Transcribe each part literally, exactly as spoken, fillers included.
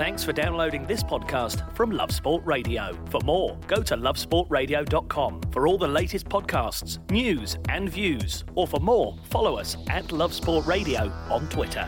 Thanks for downloading this podcast from Love Sport Radio. For more, go to love sport radio dot com for all the latest podcasts, news and views. Or for more, follow us at Love Sport Radio on Twitter.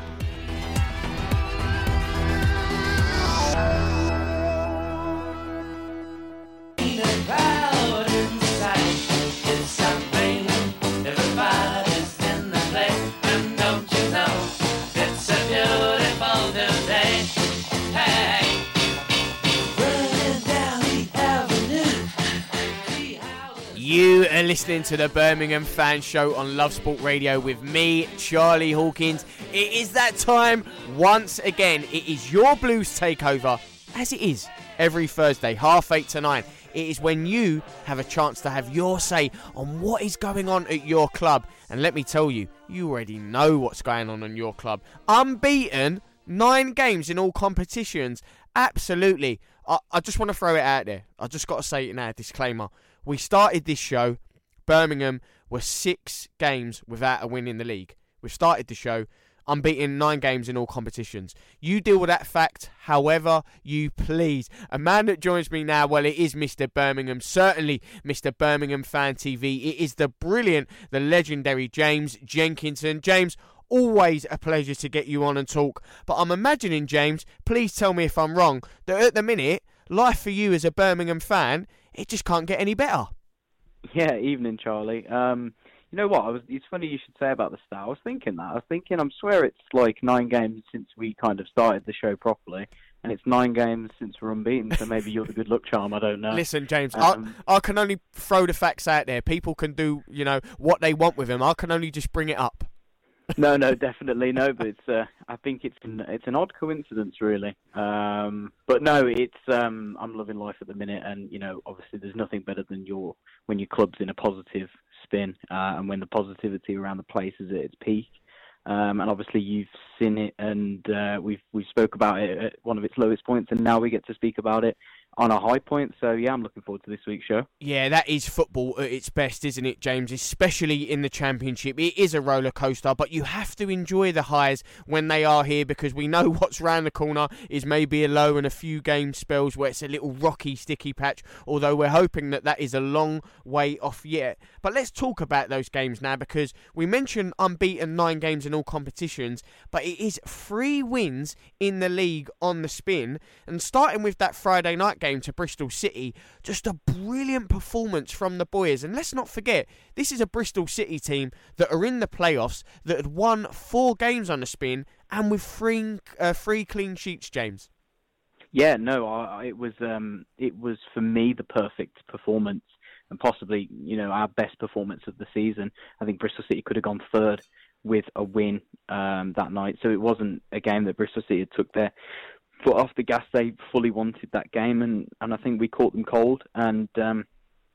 You are listening to the Birmingham Fan Show on Love Sport Radio with me, Charlie Hawkins. It is that time once again. It is your Blues takeover, as it is every Thursday, half eight to nine. It is when you have a chance to have your say on what is going on at your club. And let me tell you, you already know what's going on in your club. Unbeaten, nine games in all competitions. Absolutely. I, I just want to throw it out there. I just got to say it now, disclaimer. We started this show, Birmingham were six games without a win in the league. We've started the show, unbeaten, nine games in all competitions. You deal with that fact however you please. A man that joins me now, well, it is Mister Birmingham, certainly Mister Birmingham Fan T V. It is the brilliant, the legendary James Jenkinson. James, always a pleasure to get you on and talk. But I'm imagining, James, please tell me if I'm wrong, that at the minute, life for you as a Birmingham fan, it just can't get any better. Yeah, evening, Charlie. Um, you know what? I was. It's funny you should say about the start. I was thinking that. I was thinking, I swear it's like nine games since we kind of started the show properly, and it's nine games since we're unbeaten, so maybe you're the good luck charm, I don't know. Listen, James, um, I, I can only throw the facts out there. People can do, you know, what they want with them. I can only just bring it up. no, no, definitely no. But it's, uh, I think it's an, it's an odd coincidence, really. Um, but no, it's um, I'm loving life at the minute, and you know, obviously, there's nothing better than your when your club's in a positive spin, uh, and when the positivity around the place is at its peak. Um, and obviously, you've seen it, and uh, we've we spoke about it at one of its lowest points, and now we get to speak about it on a high point. So yeah, I'm looking forward to this week's show. Yeah, that is football at its best, isn't it, James? Especially in the Championship. It is a roller coaster, but you have to enjoy the highs when they are here, because we know what's round the corner is maybe a low and a few game spells where it's a little rocky, sticky patch, although we're hoping that that is a long way off yet. But let's talk about those games now, because we mentioned unbeaten nine games in all competitions, but it is three wins in the league on the spin. And starting with that Friday night game to Bristol City, just a brilliant performance from the boys. And let's not forget, this is a Bristol City team that are in the playoffs, that had won four games on the spin, and with three uh, three clean sheets, James. Yeah, no, I, it was um, it was for me the perfect performance, and possibly, you know, our best performance of the season. I think Bristol City could have gone third with a win um, that night, so it wasn't a game that Bristol City took their foot off the gas. They fully wanted that game, and, and I think we caught them cold, and um,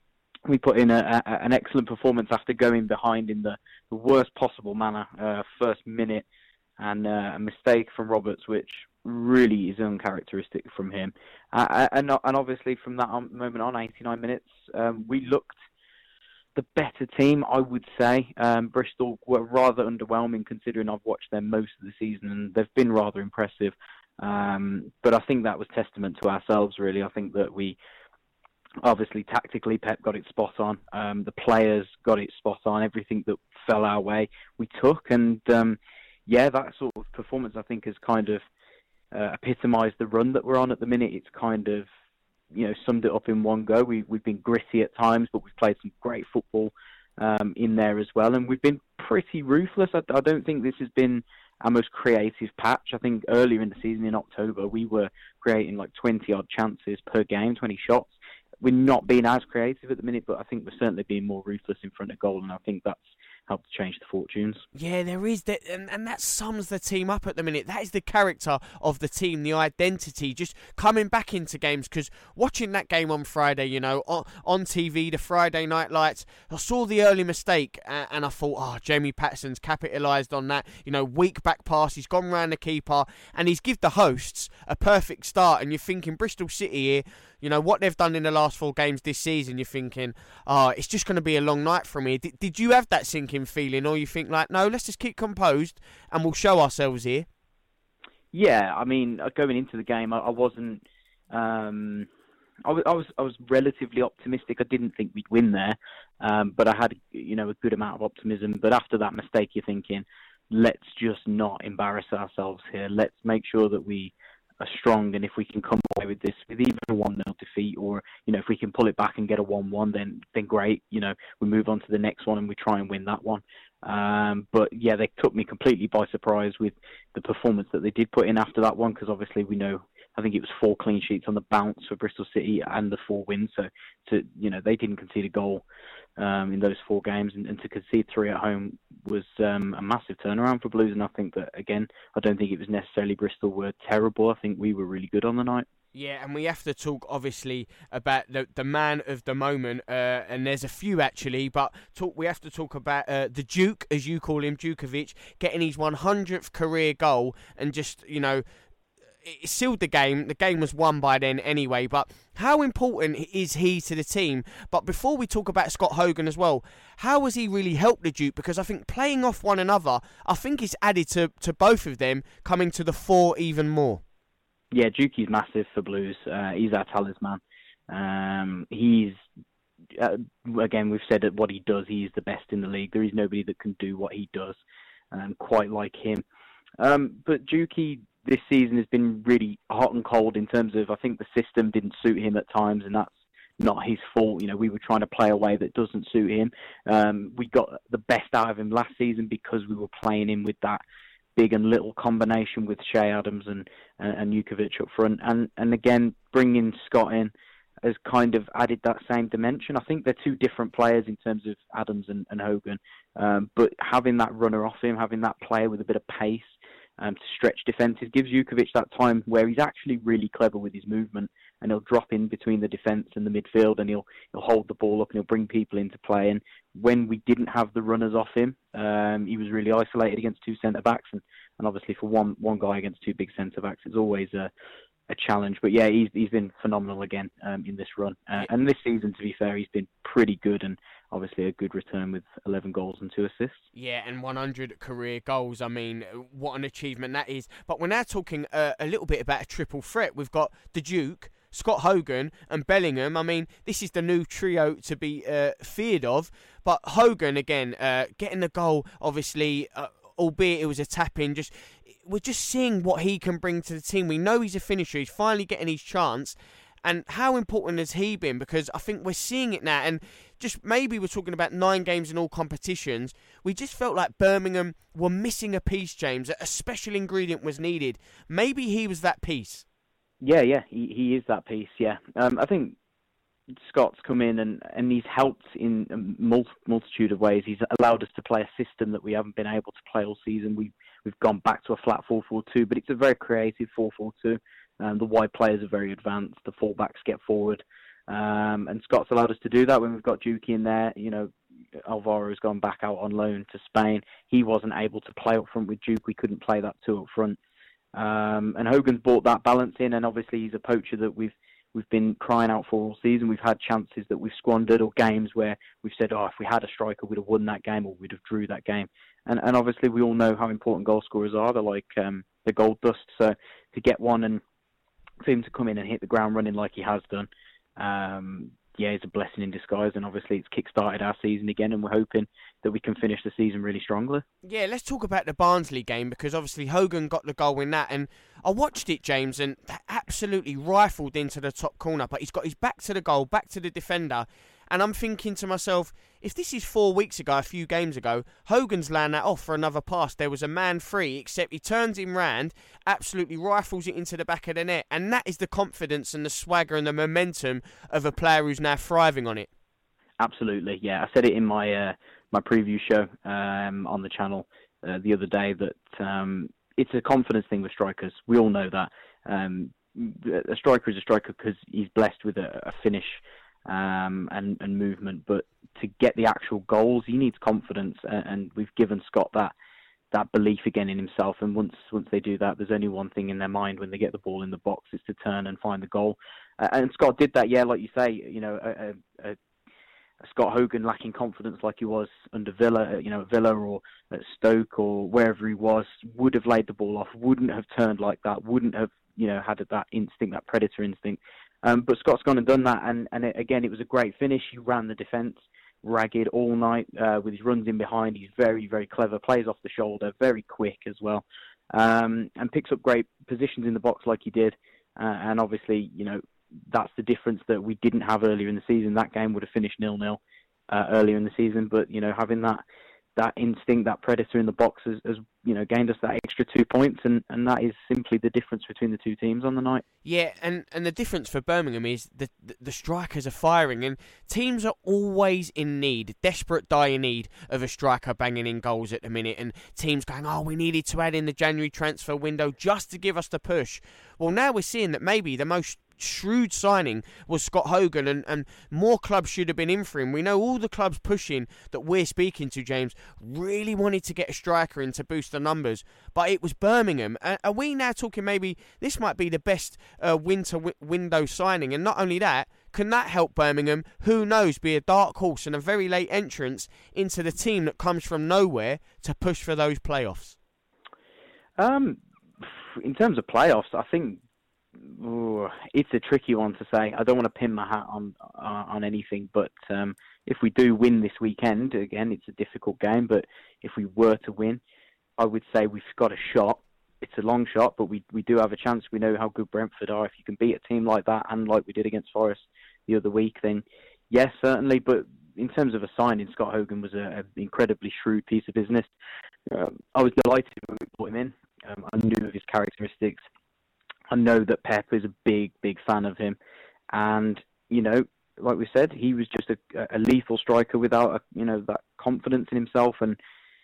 we put in a, a, an excellent performance after going behind in the, the worst possible manner, uh, first minute, and uh, a mistake from Roberts, which really is uncharacteristic from him. Uh, and, and obviously from that moment on, eighty-nine minutes, um, we looked the better team, I would say. Um, Bristol were rather underwhelming considering I've watched them most of the season, and they've been rather impressive. Um, but I think that was testament to ourselves, really. I think that we, obviously, tactically, Pep got it spot on. Um, the players got it spot on. Everything that fell our way, we took. And, um, yeah, that sort of performance, I think, has kind of uh, epitomised the run that we're on at the minute. It's kind of, you know, summed it up in one go. We, we've been gritty at times, but we've played some great football um, in there as well. And we've been pretty ruthless. I, I don't think this has been our most creative patch. I think earlier in the season, in October, we were creating like twenty-odd chances per game, twenty shots. We're not being as creative at the minute, but I think we're certainly being more ruthless in front of goal, and I think that's helped to change the fortunes. Yeah, there is that, and, and that sums the team up at the minute. That is the character of the team, the identity, just coming back into games. Because watching that game on Friday, you know, on, on T V, the Friday night lights, I saw the early mistake, and, and I thought, oh, Jamie Patterson's capitalised on that. You know, weak back pass, he's gone round the keeper, and he's give the hosts a perfect start. And you're thinking, Bristol City here, you know, what they've done in the last four games this season, you're thinking, oh, it's just going to be a long night from here. Did, did you have that sinking feeling, or you think like, no, let's just keep composed and we'll show ourselves here? Yeah, I mean, going into the game, I, I wasn't. Um, I was, I was, I was relatively optimistic. I didn't think we'd win there, um, but I had, you know, a good amount of optimism. But after that mistake, you're thinking, let's just not embarrass ourselves here. Let's make sure that we are strong, and if we can come away with this with even a one nil defeat, or you know, if we can pull it back and get a one one, then then great. You know, we move on to the next one and we try and win that one. Um, but yeah, they took me completely by surprise with the performance that they did put in after that one, because obviously we know, I think it was four clean sheets on the bounce for Bristol City and the four wins. So, to you know, they didn't concede a goal um, in those four games, and, and to concede three at home was um, a massive turnaround for Blues. And I think that, again, I don't think it was necessarily Bristol were terrible. I think we were really good on the night. Yeah, and we have to talk, obviously, about the the man of the moment, uh, and there's a few, actually, but talk, we have to talk about uh, the Duke, as you call him, Djukovic, getting his one hundredth career goal, and just, you know, it sealed the game. The game was won by then anyway, but how important is he to the team? But before we talk about Scott Hogan as well, how has he really helped the Duke? Because I think playing off one another, I think it's added to, to both of them coming to the fore even more. Yeah, Dukey's massive for Blues. Uh, he's our talisman. Um, he's, uh, again, we've said that what he does, he's the best in the league. There is nobody that can do what he does, um, quite like him. Um, but Dukey this season has been really hot and cold in terms of, I think the system didn't suit him at times, and that's not his fault. You know, we were trying to play a way that doesn't suit him. Um, we got the best out of him last season because we were playing him with that big and little combination with Shea Adams and and, and Djukovic up front, and and again bringing Scott in has kind of added that same dimension. I think they're two different players in terms of Adams and, and Hogan, um, but having that runner off him, having that player with a bit of pace um, to stretch defences, gives Djukovic that time where he's actually really clever with his movement, and he'll drop in between the defence and the midfield, and he'll he'll hold the ball up and he'll bring people into play. And when we didn't have the runners off him, um, he was really isolated against two centre backs, and, and obviously for one one guy against two big centre backs, it's always a a challenge. But yeah, he's he's been phenomenal again um, in this run, uh, and this season, to be fair, he's been pretty good, and obviously a good return with eleven goals and two assists. Yeah, and one hundred career goals. I mean, what an achievement that is. But we're now talking uh, a little bit about a triple threat. We've got the Duke, Scott Hogan and Bellingham. I mean, this is the new trio to be uh, feared of. But Hogan, again, uh, getting the goal, obviously, uh, albeit it was a tap-in, just we're just seeing what he can bring to the team. We know he's a finisher. He's finally getting his chance. And how important has he been? Because I think we're seeing it now. And just maybe we're talking about nine games in all competitions. We just felt like Birmingham were missing a piece, James. A special ingredient was needed. Maybe he was that piece. Yeah, yeah, he, he is that piece, yeah. Um, I think Scott's come in and, and he's helped in a multi, multitude of ways. He's allowed us to play a system that we haven't been able to play all season. We've, we've gone back to a flat four four two, but it's a very creative four four two. Um, the wide players are very advanced. The fullbacks get forward. Um, and Scott's allowed us to do that when we've got Dukey in there. You know, Alvaro's gone back out on loan to Spain. He wasn't able to play up front with Duke. We couldn't play that two up front. Um, and Hogan's brought that balance in, and obviously he's a poacher that we've we've been crying out for all season. We've had chances that we've squandered, or games where we've said, oh, if we had a striker, we'd have won that game, or we'd have drew that game. And and obviously we all know how important goal scorers are. They're like um, the gold dust. So to get one and for him to come in and hit the ground running like he has done, um, yeah, it's a blessing in disguise, and obviously it's kick-started our season again, and we're hoping that we can finish the season really strongly. Yeah, let's talk about the Barnsley game, because obviously Hogan got the goal in that, and I watched it, James, and absolutely rifled into the top corner, but he's got his back to the goal, back to the defender, and I'm thinking to myself, if this is four weeks ago, a few games ago, Hogan's land that off for another pass. There was a man free, except he turns him round, absolutely rifles it into the back of the net, and that is the confidence and the swagger and the momentum of a player who's now thriving on it. Absolutely, yeah. I said it in my uh, my preview show um, on the channel uh, the other day that um, it's a confidence thing with strikers. We all know that. Um, a striker is a striker because he's blessed with a, a finish um, and, and movement, but to get the actual goals, he needs confidence, and, and we've given Scott that that belief again in himself. And once once they do that, there's only one thing in their mind when they get the ball in the box, is to turn and find the goal. Uh, and Scott did that, yeah, like you say, you know, a, a, Scott Hogan lacking confidence like he was under Villa, you know, at Villa or at Stoke or wherever he was, would have laid the ball off, wouldn't have turned like that, wouldn't have, you know, had that instinct, that predator instinct. Um, but Scott's gone and done that, and, and it, again, it was a great finish. He ran the defence ragged all night uh, with his runs in behind. He's very, very clever, plays off the shoulder, very quick as well, um, and picks up great positions in the box like he did. Uh, and obviously, you know, that's the difference that we didn't have earlier in the season. That game would have finished nil-nil uh, earlier in the season, but, you know, having that that instinct, that predator in the box has, has you know, gained us that extra two points, and, and that is simply the difference between the two teams on the night. Yeah, and, and the difference for Birmingham is the, the the strikers are firing, and teams are always in need, desperate, dire need of a striker banging in goals at the minute, and teams going, oh, we needed to add in the January transfer window just to give us the push. Well, now we're seeing that maybe the most shrewd signing was Scott Hogan, and, and more clubs should have been in for him. We know all the clubs pushing that we're speaking to, James, really wanted to get a striker in to boost the numbers, but it was Birmingham. Uh, are we now talking maybe this might be the best uh, winter w- window signing? And not only that, can that help Birmingham, who knows, be a dark horse and a very late entrance into the team that comes from nowhere to push for those playoffs? Um, in terms of playoffs, I think Ooh, it's a tricky one to say. I don't want to pin my hat on uh, on anything, but um, if we do win this weekend, again, it's a difficult game, but if we were to win, I would say we've got a shot. It's a long shot, but we we do have a chance. We know how good Brentford are. If you can beat a team like that, and like we did against Forest the other week, then yes, certainly. But in terms of a signing, Scott Hogan was an incredibly shrewd piece of business. Um, I was delighted when we brought him in. Um, I knew of his characteristics. I know that Pep is a big, big fan of him. And, you know, like we said, he was just a, a lethal striker without, a, you know, that confidence in himself. And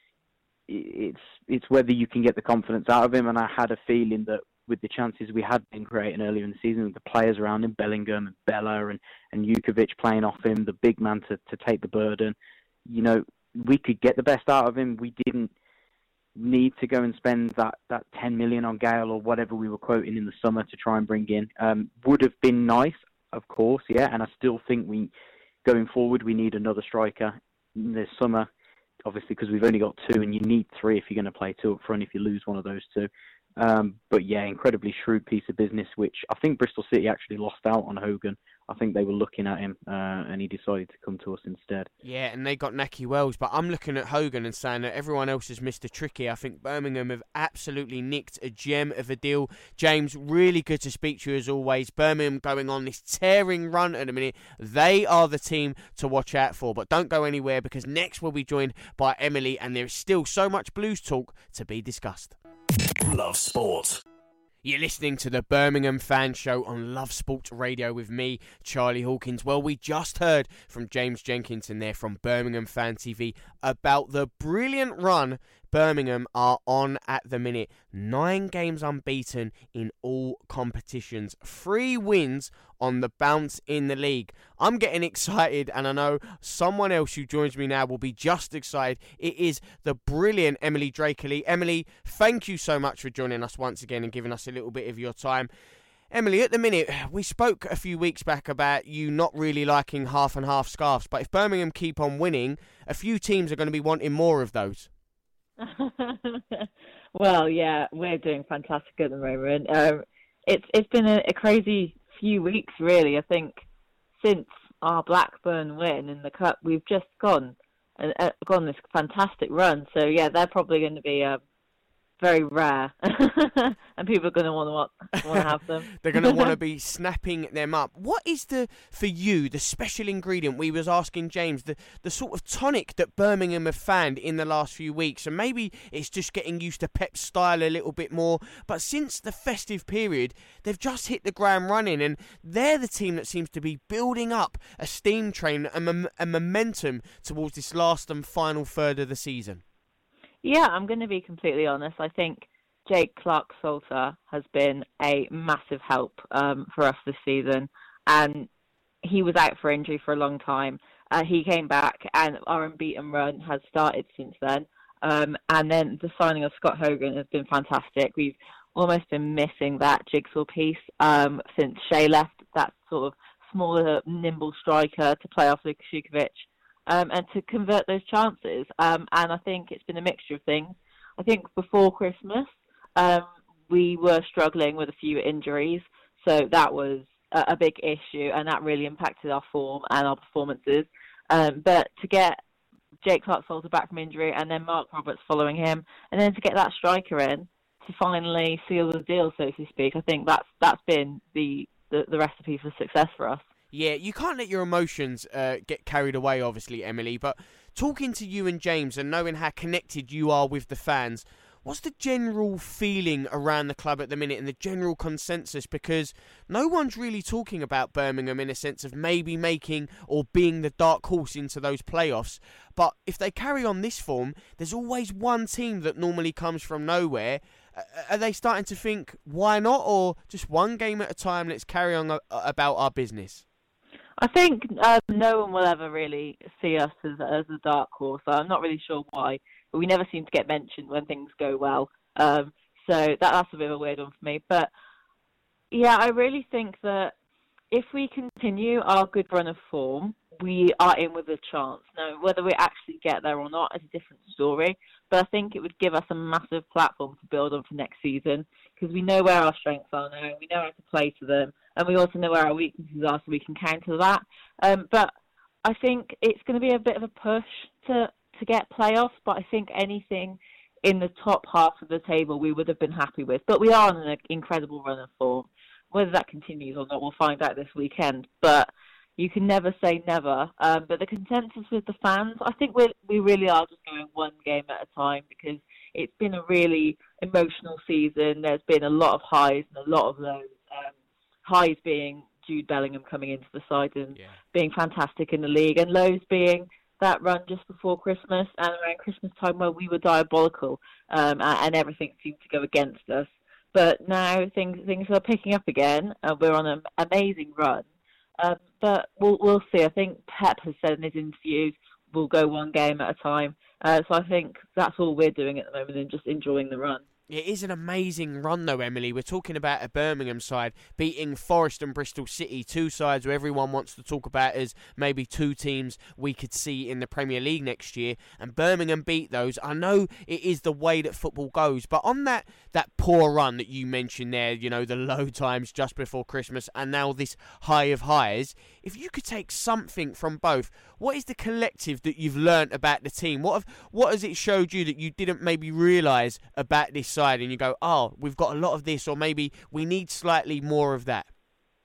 it's it's whether you can get the confidence out of him. And I had a feeling that with the chances we had been creating earlier in the season, with the players around him, Bellingham and Bella and, and Jukovic playing off him, the big man to, to take the burden, you know, we could get the best out of him. We didn't need to go and spend that, that ten million on Gale or whatever we were quoting in the summer to try and bring in. Um, would have been nice, of course, yeah, and I still think we, going forward, we need another striker this summer, obviously, because we've only got two, and you need three if you're going to play two up front if you lose one of those two. Um, but yeah, incredibly shrewd piece of business, which I think Bristol City actually lost out on Hogan. I think they were looking at him, uh, and he decided to come to us instead. Yeah, and they got Nahki Wells, but I'm looking at Hogan and saying that everyone else has missed a tricky. I think Birmingham have absolutely nicked a gem of a deal. James, really good to speak to you as always. Birmingham going on this tearing run at the minute. They are the team to watch out for, but don't go anywhere, because next we'll be joined by Emily, and there's still so much Blues talk to be discussed. Love Sport. You're listening to the Birmingham Fan Show on Love Sport Radio with me, Charlie Hawkins. Well, we just heard from James Jenkinson there from Birmingham Fan T V about the brilliant run Birmingham are on at the minute. Nine games unbeaten in all competitions. Three wins on the bounce in the league. I'm getting excited, and I know someone else who joins me now will be just excited. It is the brilliant Emily Drakeley. Emily, thank you so much for joining us once again and giving us a little bit of your time. Emily, at the minute, we spoke a few weeks back about you not really liking half and half scarves, but if Birmingham keep on winning, a few teams are going to be wanting more of those. Well, yeah, we're doing fantastic at the moment. Um, it's it's been a, a crazy few weeks, really. I think since our Blackburn win in the cup, we've just gone and uh, gone this fantastic run. So yeah, they're probably going to be uh, very rare, and people are going to want to want to have them. They're going to want to be snapping them up. What is the for you the special ingredient? We was asking James the the sort of tonic that Birmingham have found in the last few weeks, and maybe it's just getting used to Pep's style a little bit more. But since the festive period, they've just hit the ground running, and they're the team that seems to be building up a steam train, a, mom- a momentum towards this last and final third of the season. Yeah, I'm going to be completely honest. I think Jake Clark-Salter has been a massive help um, for us this season, and he was out for injury for a long time. Uh, he came back, and our unbeaten run has started since then. Um, and then the signing of Scott Hogan has been fantastic. We've almost been missing that jigsaw piece um, since Shea left, that sort of smaller, nimble striker to play off Luka Šukovic um, and to convert those chances. Um, and I think it's been a mixture of things. I think before Christmas, um, we were struggling with a few injuries, so that was a, a big issue, and that really impacted our form and our performances. Um, but to get Jake Clarke-Salter back from injury, and then Mark Roberts following him, and then to get that striker in to finally seal the deal, so to speak, I think that's that's been the, the, the recipe for success for us. Yeah, you can't let your emotions uh, get carried away, obviously, Emily, but talking to you and James and knowing how connected you are with the fans, what's the general feeling around the club at the minute and the general consensus? Because no one's really talking about Birmingham in a sense of maybe making or being the dark horse into those playoffs. But if they carry on this form, there's always one team that normally comes from nowhere. Are they starting to think, why not? Or just one game at a time, let's carry on about our business? I think um, no one will ever really see us as, as a dark horse. I'm not really sure why, but we never seem to get mentioned when things go well. Um, so that, that's a bit of a weird one for me. But yeah, I really think that if we continue our good run of form, we are in with a chance. Now, whether we actually get there or not is a different story, but I think it would give us a massive platform to build on for next season, because we know where our strengths are now, we know how to play to them, and we also know where our weaknesses are, so we can counter that. Um, but I think it's going to be a bit of a push to, to get playoffs, but I think anything in the top half of the table we would have been happy with. But we are on an incredible run of form. Whether that continues or not, we'll find out this weekend. But you can never say never. Um, but the consensus with the fans, I think we we really are just going one game at a time, because it's been a really emotional season. There's been a lot of highs and a lot of lows. Um, highs being Jude Bellingham coming into the side and yeah. being fantastic in the league, and lows being that run just before Christmas and around Christmas time where we were diabolical um, and everything seemed to go against us. But now things things are picking up again. Uh, we're on an amazing run. Um, but we'll we'll see. I think Pep has said in his interviews we'll go one game at a time. Uh, so I think that's all we're doing at the moment, and just enjoying the run. It is an amazing run, though, Emily. We're talking about a Birmingham side beating Forest and Bristol City, two sides where everyone wants to talk about as maybe two teams we could see in the Premier League next year. And Birmingham beat those. I know it is the way that football goes, but on that, that poor run that you mentioned there, you know, the low times just before Christmas and now this high of highs, if you could take something from both, what is the collective that you've learnt about the team? What have, what has it showed you that you didn't maybe realise about this side, and you go, oh, we've got a lot of this, or maybe we need slightly more of that?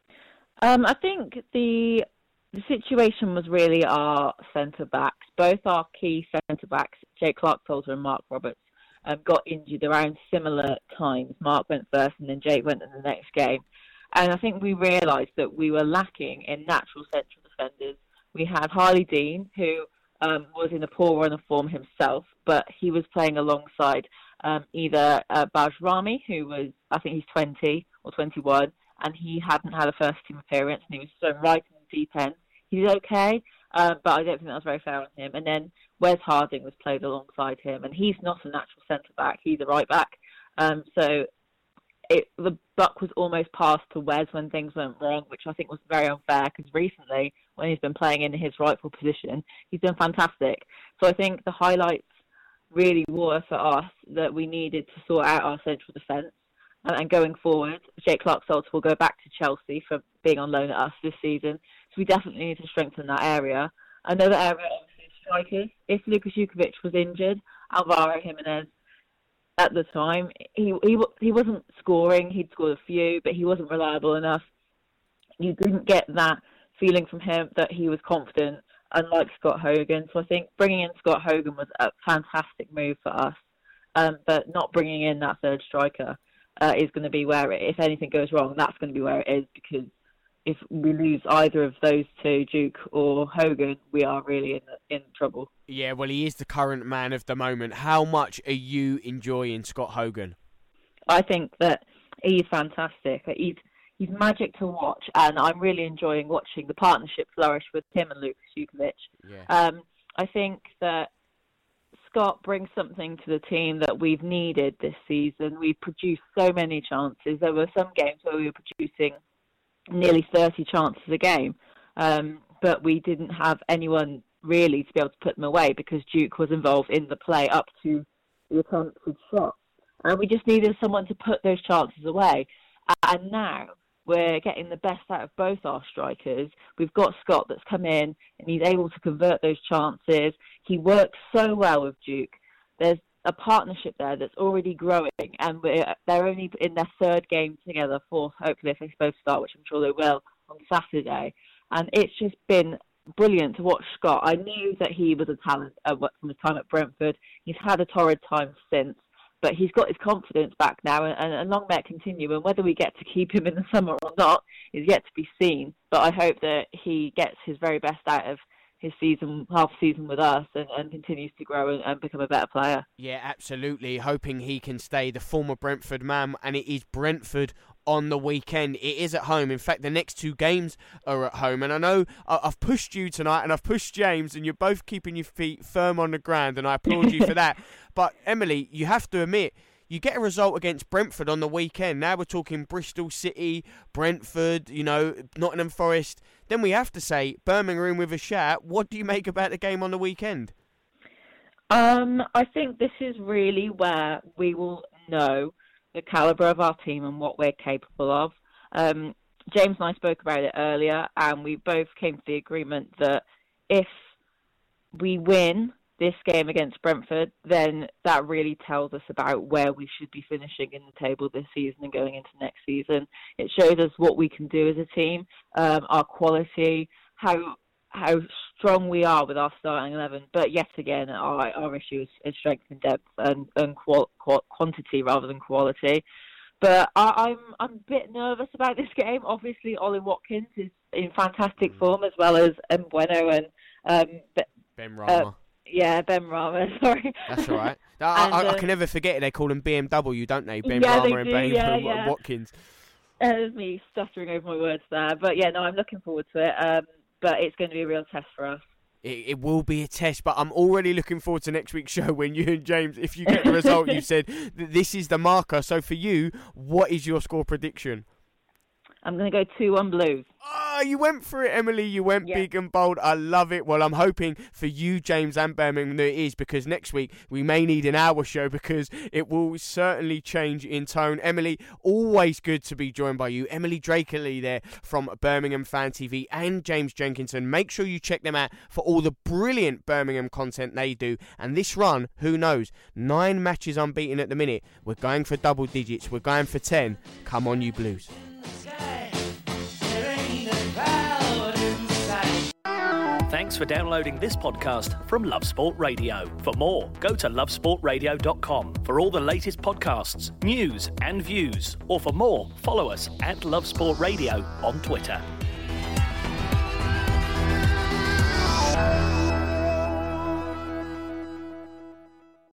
Um, I think the the situation was really our centre backs. Both our key centre backs, Jake Clarke-Salter and Mark Roberts, um, got injured around similar times. Mark went first, and then Jake went in the next game. And I think we realised that we were lacking in natural central defenders. We had Harley Dean, who um, was in a poor run of form himself, but he was playing alongside Um, either uh, Bajrami, who was, I think he's twenty or twenty-one, and he hadn't had a first team appearance, and he was thrown right in the deep end. He's okay, uh, but I don't think that was very fair on him. And then Wes Harding was played alongside him, and he's not a natural centre back; he's a right back. Um, so it, the buck was almost passed to Wes when things went wrong, which I think was very unfair, because recently, when he's been playing in his rightful position, he's done fantastic. So I think the highlights really were for us that we needed to sort out our central defence. And, and going forward, Jake Clarke-Salter will go back to Chelsea for being on loan at us this season. So we definitely need to strengthen that area. Another area, obviously, is strikers. If Luka Šukovic was injured, Alvaro Jimenez, at the time, he, he he wasn't scoring. He'd scored a few, but he wasn't reliable enough. You didn't get that feeling from him that he was confident, unlike Scott Hogan. So I think bringing in Scott Hogan was a fantastic move for us. Um, but not bringing in that third striker uh, is going to be where, it, if anything goes wrong, that's going to be where it is, because if we lose either of those two, Duke or Hogan, we are really in in trouble. Yeah, well, he is the current man of the moment. How much are you enjoying Scott Hogan? I think that he's fantastic. He's he's magic to watch, and I'm really enjoying watching the partnership flourish with him and Luka Šukovic. Yeah. Um, I think that Scott brings something to the team that we've needed this season. We've produced so many chances. There were some games where we were producing nearly thirty chances a game. Um, but we didn't have anyone really to be able to put them away because Duke was involved in the play up to the attempted shot. And we just needed someone to put those chances away. And now we're getting the best out of both our strikers. We've got Scott that's come in and he's able to convert those chances. He works so well with Duke. There's a partnership there that's already growing, and we're, they're only in their third game together, fourth, hopefully, if they both start, which I'm sure they will, on Saturday. And it's just been brilliant to watch Scott. I knew that he was a talent uh, from his time at Brentford. He's had a torrid time since, but he's got his confidence back now, and, and long may it continue. And whether we get to keep him in the summer or not is yet to be seen. But I hope that he gets his very best out of his season, half season with us, and, and continues to grow and, and become a better player. Yeah, absolutely. Hoping he can stay the former Brentford man, and it is Brentford on the weekend. It is at home. In fact, the next two games are at home. And I know I've pushed you tonight, and I've pushed James, and you're both keeping your feet firm on the ground, and I applaud you for that. But Emily, you have to admit, you get a result against Brentford on the weekend. Now we're talking Bristol City, Brentford, you know, Nottingham Forest. Then we have to say Birmingham with a shout. What do you make about the game on the weekend? Um, I think this is really where we will know the calibre of our team and what we're capable of. Um, James and I spoke about it earlier, and we both came to the agreement that if we win this game against Brentford, then that really tells us about where we should be finishing in the table this season and going into next season. It shows us what we can do as a team, um, our quality, how how strong we are with our starting eleven. But yet again, our, our issue is, is strength and depth and, and qual, qual, quantity rather than quality. But I, I'm I'm a bit nervous about this game. Obviously, Ollie Watkins is in fantastic form, as well as Mbeumo and um, Benrahma. Uh, Yeah, Benrahma, sorry. That's all right. I, and, I, uh, I can never forget it. They call them B M W, don't they? Ben yeah, Rama they and do, Ben yeah, and yeah. Watkins. Uh, there's me stuttering over my words there. But yeah, no, I'm looking forward to it. Um, but it's going to be a real test for us. It, it will be a test, but I'm already looking forward to next week's show when you and James, if you get the result, you said that this is the marker. So for you, what is your score prediction? I'm going to go two one Blues. Oh, you went for it, Emily. You went yeah. big and bold. I love it. Well, I'm hoping for you, James, and Birmingham that it is, because next week we may need an hour show because it will certainly change in tone. Emily, always good to be joined by you. Emily Drakeley there from Birmingham Fan T V and James Jenkinson. Make sure you check them out for all the brilliant Birmingham content they do. And this run, who knows, nine matches unbeaten at the minute. We're going for double digits. We're going for ten. Come on, you Blues. Thanks for downloading this podcast from Love Sport Radio. For more, go to love sport radio dot com for all the latest podcasts, news and views. Or for more, follow us at Love Sport Radio on Twitter.